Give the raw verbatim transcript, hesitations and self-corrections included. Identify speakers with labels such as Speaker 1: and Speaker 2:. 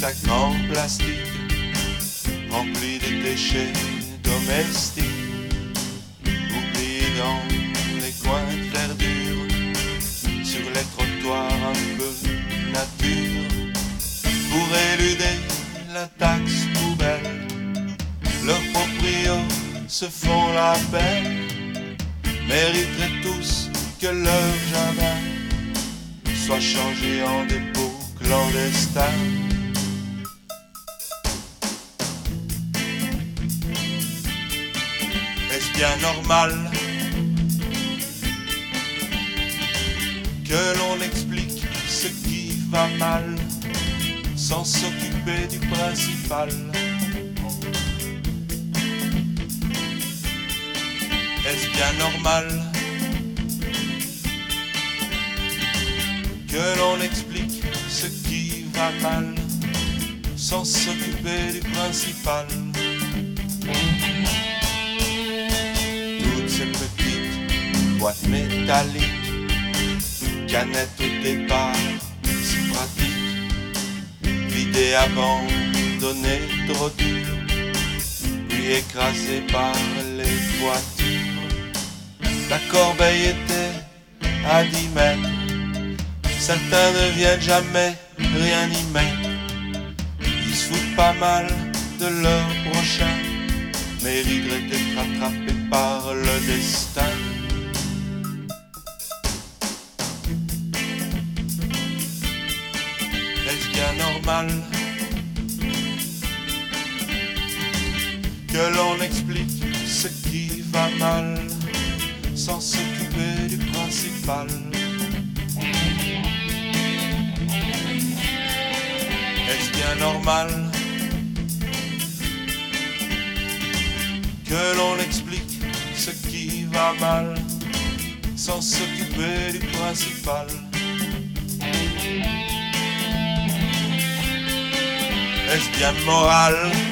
Speaker 1: sacs en plastique remplis de déchets domestiques, oubliés dans les coins de verdure, sur les trottoirs un peu nature, pour éluder la taxe poubelle. Leurs proprios se font la belle, mériteraient tous que leur jardin soit changé en dépôt clandestin. Est-ce bien normal que l'on explique ce qui va mal sans s'occuper du principal? Est-ce bien normal que l'on explique ce qui va mal sans s'occuper du principal? Toutes ces petites boîtes métalliques, canettes au départ si pratiques, vidées, abandonnées trop dures, puis écrasées par les voitures. La corbeille était à dix mètres, certains ne viennent jamais rien y mettre. Ils se foutent pas mal de leur prochain, mériteraient d'être attrapés par le destin. Est-ce bien normal que l'on explique ce qui va mal sans s'occuper du principal? Est-ce bien normal que l'on explique ce qui va mal sans s'occuper du principal? Est-ce bien moral